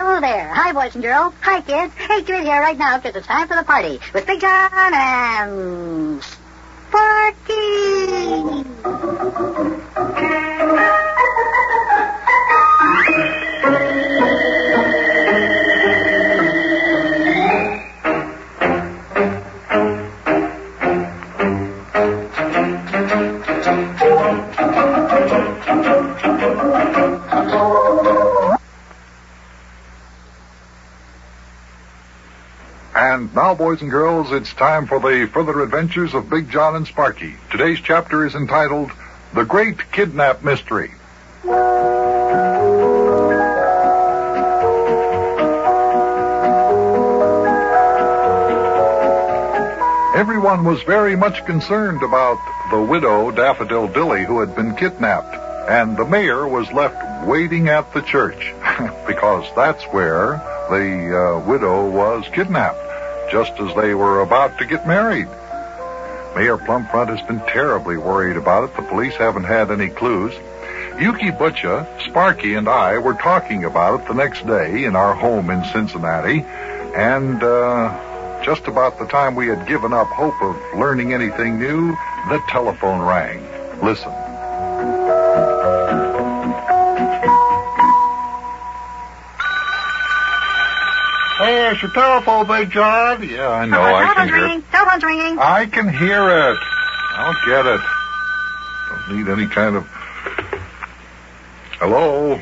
Hello there. Hi, boys and girls. Hi, kids. Hey, get in here right now because it's time for the party with Big John and Sparky. And now, boys and girls, it's time for the further adventures of Big John and Sparky. Today's chapter is entitled, The Great Kidnap Mystery. Everyone was very much concerned about the widow, Daffodil Dilly, who had been kidnapped, and the mayor was left waiting at the church, because that's where the widow was kidnapped, just as they were about to get married. Mayor Plumfront has been terribly worried about it. The police haven't had any clues. Yuki Butcha, Sparky, and I were talking about it the next day in our home in Cincinnati, and just about the time we had given up hope of learning anything new, the telephone rang. Listen. Hey, it's your telephone, Big John. Yeah, I know. I can hear it. Telephone's ringing. I can hear it. I'll get it. Don't need any kind of... Hello?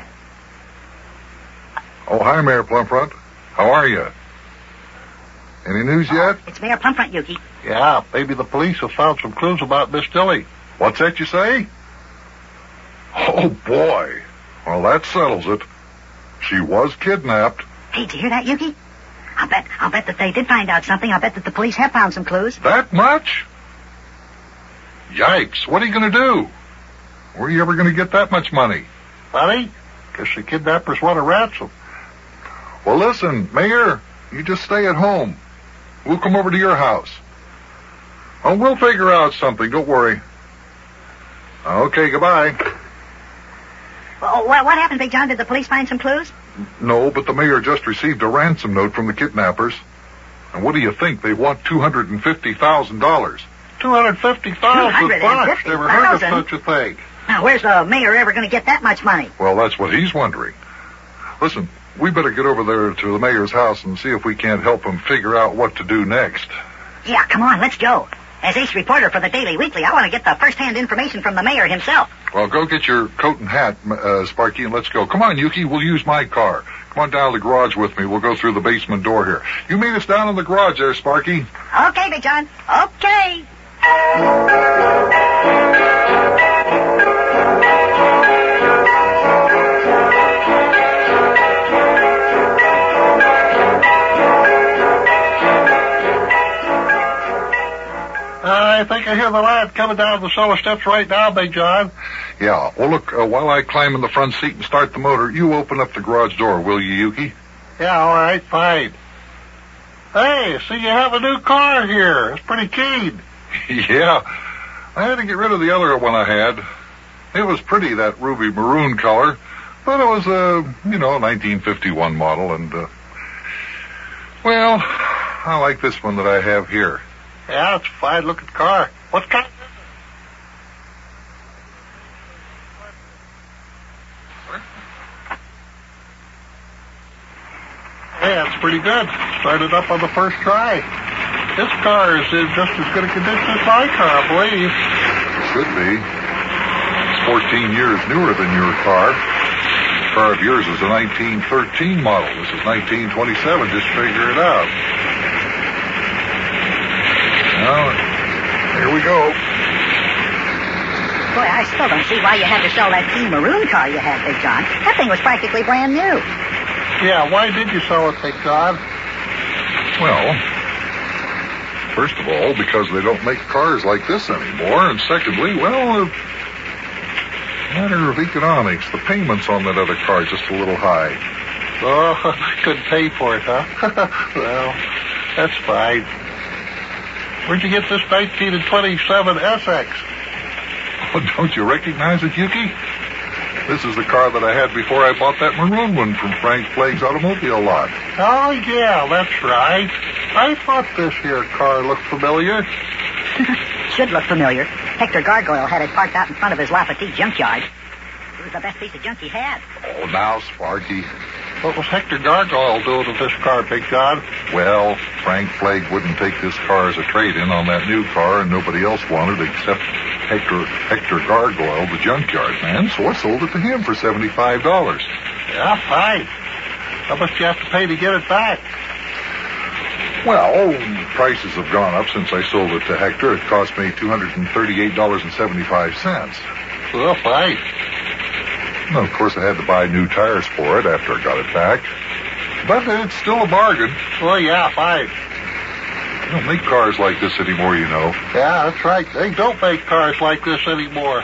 Oh, hi, Mayor Plumfront. How are you? Any news yet? It's Mayor Plumfront, Yuki. Yeah, maybe the police have found some clues about Miss Dilly. What's that you say? Oh, boy. Well, that settles it. She was kidnapped. Hey, did you hear that, Yuki? I'll bet that they did find out something. I'll bet that the police have found some clues. That much? Yikes. What are you going to do? Where are you ever going to get that much money? Money? Guess the kidnappers want a ransom. Well, listen, Mayor, you just stay at home. We'll come over to your house. Oh, we'll figure out something. Don't worry. Okay, goodbye. Well, what happened, Big John? Did the police find some clues? No, but the mayor just received a ransom note from the kidnappers. And what do you think? They want $250,000. $250,000? Never heard of such a thing. Now, where's the mayor ever going to get that much money? Well, that's what he's wondering. Listen, we better get over there to the mayor's house and see if we can't help him figure out what to do next. Yeah, come on, let's go. As ace reporter for the Daily Weekly, I want to get the first-hand information from the mayor himself. Well, go get your coat and hat, Sparky, and let's go. Come on, Yuki, we'll use my car. Come on down to the garage with me. We'll go through the basement door here. You meet us down in the garage there, Sparky. Okay, Big John. Okay. I think I hear the lad coming down the cellar steps right now, Big John. Yeah, well, look, while I climb in the front seat and start the motor, you open up the garage door, will you, Yuki? Yeah, all right, fine. Hey, see, you have a new car here. It's pretty keen. Yeah, I had to get rid of the other one I had. It was pretty, that ruby maroon color, but it was a 1951 model, and, well, I like this one that I have here. Yeah, it's a fine-looking car. What kind? Yeah, it's pretty good. Started up on the first try. This car is in just as good a condition as my car, I believe. It should be. It's 14 years newer than your car. The car of yours is a 1913 model. This is 1927. Just figure it out. Well, here we go. Boy, I still don't see why you had to sell that keen maroon car you had, Big John. That thing was practically brand new. Yeah, why did you sell it, Big John? Well, first of all, because they don't make cars like this anymore. And secondly, well, matter of economics. The payments on that other car are just a little high. Oh, I couldn't pay for it, huh? Well, that's fine. Where'd you get this 1927 SX? Oh, don't you recognize it, Yuki? This is the car that I had before I bought that maroon one from Frank Flagg's automobile lot. Oh, yeah, that's right. I thought this here car looked familiar. Should look familiar. Hector Gargoyle had it parked out in front of his Lafayette junkyard. It was the best piece of junk he had. Oh, now, Sparky. What was Hector Gargoyle doing with this car, Big John? Well, Frank Flagg wouldn't take this car as a trade-in on that new car, and nobody else wanted except Hector Gargoyle, the junkyard man, so I sold it to him for $75. Yeah, fine. How much do you have to pay to get it back? Well, prices have gone up since I sold it to Hector. It cost me $238.75. Well, fine. Well, of course, I had to buy new tires for it after I got it back. But it's still a bargain. Well, yeah, fine. They don't make cars like this anymore, you know. Yeah, that's right. They don't make cars like this anymore.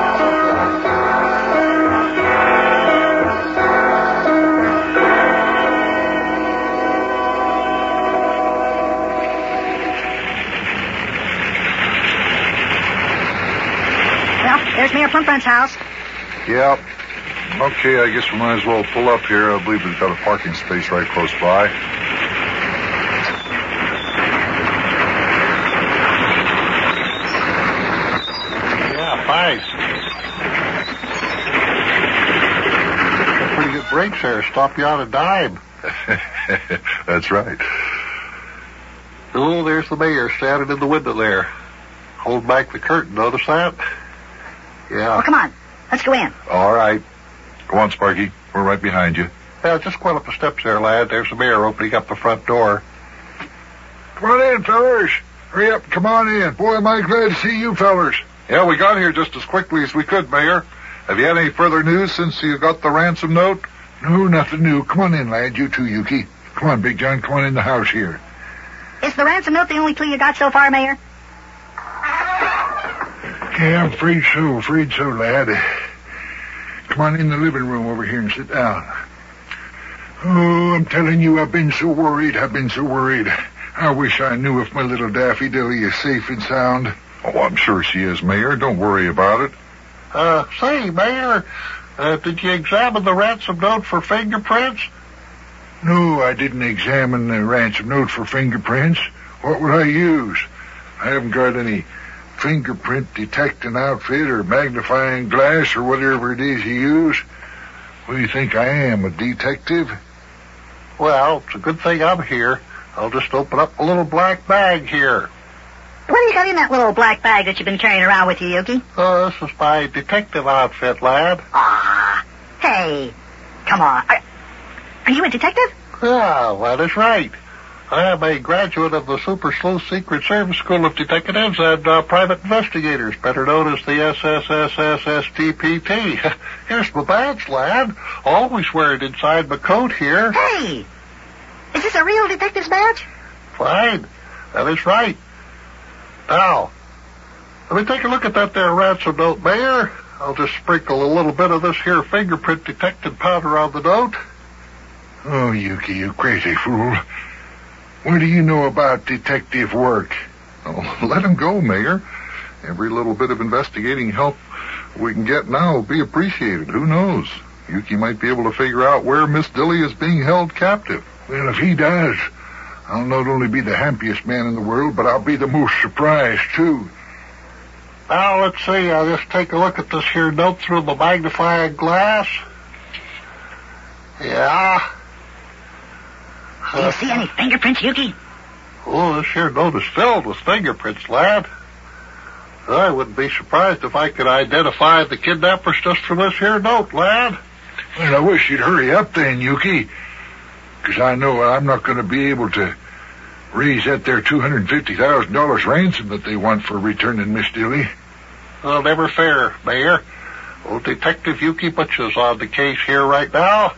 Well, there's Mayor Plumpfront's house. Yep. Okay, I guess we might as well pull up here. I believe we've got a parking space right close by. Yeah, fine. Got pretty good brakes there. Stop you on a dime. That's right. Oh, there's the mayor standing in the window there. Hold back the curtain. Notice that? Yeah. Well, come on. Let's go in. All right. Go on, Sparky. We're right behind you. Yeah, just go up the steps there, lad. There's the mayor opening up the front door. Come on in, fellers. Hurry up. Come on in. Boy, am I glad to see you fellers. Yeah, we got here just as quickly as we could, Mayor. Have you had any further news since you got the ransom note? No, nothing new. Come on in, lad. You too, Yuki. Come on, Big John. Come on in the house here. Is the ransom note the only clue you got so far, Mayor? Yeah, I'm afraid so, lad. Come on in the living room over here and sit down. Oh, I'm telling you, I've been so worried. I wish I knew if my little Daffy Dilly is safe and sound. Oh, I'm sure she is, Mayor. Don't worry about it. Say, Mayor, did you examine the ransom note for fingerprints? No, I didn't examine the ransom note for fingerprints. What would I use? I haven't got any fingerprint detecting outfit or magnifying glass or whatever it is you use. What do you think I am, a detective? Well, it's a good thing I'm here. I'll just open up a little black bag here. What do you got in that little black bag that you've been carrying around with you, Yuki? Oh, this is my detective outfit, lad. Ah, hey, come on. Are you a detective? Yeah, that is right. I am a graduate of the Super Sleuth Secret Service School of Detectives and Private Investigators, better known as the SSSSSTPT. Here's my badge, lad. Always wear it inside my coat here. Hey, is this a real detective's badge? Fine. That is right. Now, let me take a look at that there ransom note, Mayor. I'll just sprinkle a little bit of this here fingerprint detecting powder on the note. Oh, Yuki, you crazy fool. What do you know about detective work? Oh, let him go, Mayor. Every little bit of investigating help we can get now will be appreciated. Who knows? Yuki might be able to figure out where Miss Dilly is being held captive. Well, if he does, I'll not only be the happiest man in the world, but I'll be the most surprised, too. Now, let's see. I'll just take a look at this here note through the magnifying glass. Yeah. Do you see any fingerprints, Yuki? Oh, this here note is filled with fingerprints, lad. I wouldn't be surprised if I could identify the kidnappers just from this here note, lad. Well, I wish you'd hurry up then, Yuki. Because I know I'm not going to be able to raise that there $250,000 ransom that they want for returning Miss Dilly. Well, never fair, Mayor. Old Detective Yuki Butch is on the case here right now.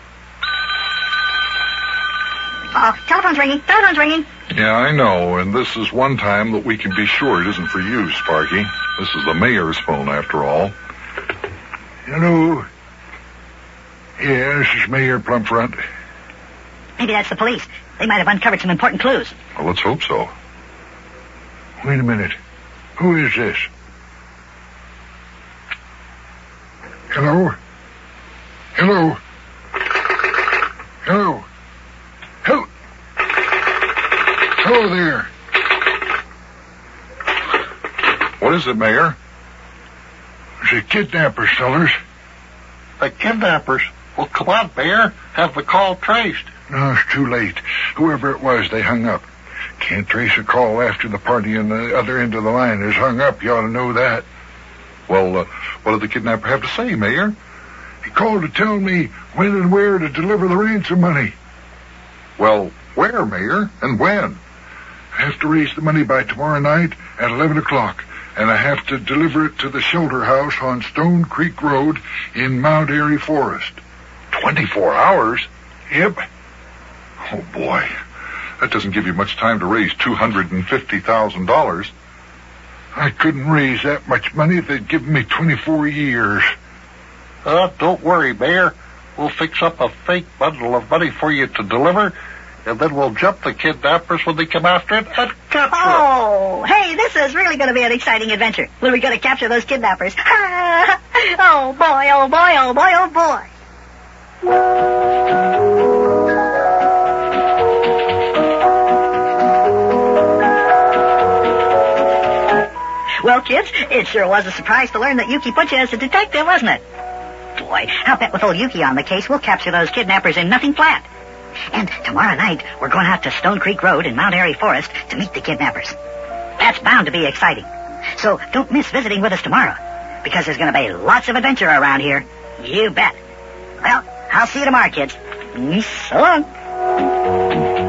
Telephone's ringing. Yeah, I know, and this is one time that we can be sure it isn't for you, Sparky. This is the mayor's phone, after all. Hello. Yeah, this is Mayor Plumpfront. Maybe that's the police. They might have uncovered some important clues. Well, let's hope so. Wait a minute. Who is this? Hello? Hello. Hello. Hello. Hello there. What is it, Mayor? The kidnappers, fellers. The kidnappers? Well, come on, Mayor. Have the call traced. No, it's too late. Whoever it was, they hung up. Can't trace a call after the party on the other end of the line is hung up. You ought to know that. Well, what did the kidnapper have to say, Mayor? He called to tell me when and where to deliver the ransom money. Well, where, Mayor, and when? I have to raise the money by tomorrow night at 11 o'clock, and I have to deliver it to the shelter house on Stone Creek Road in Mount Airy Forest. 24 hours? Yep. Oh, boy. That doesn't give you much time to raise $250,000. I couldn't raise that much money if they'd given me 24 years. Don't worry, Mayor. We'll fix up a fake bundle of money for you to deliver, and then we'll jump the kidnappers when they come after it and capture them. Oh, hey, this is really going to be an exciting adventure. When we're going to capture those kidnappers. Oh, boy, oh, boy, oh, boy, oh, boy. Well, kids, it sure was a surprise to learn that Yuki put you as a detective, wasn't it? Boy, I'll bet with old Yuki on the case, we'll capture those kidnappers in nothing flat. And tomorrow night, we're going out to Stone Creek Road in Mount Airy Forest to meet the kidnappers. That's bound to be exciting. So don't miss visiting with us tomorrow, because there's going to be lots of adventure around here. You bet. Well, I'll see you tomorrow, kids. So long.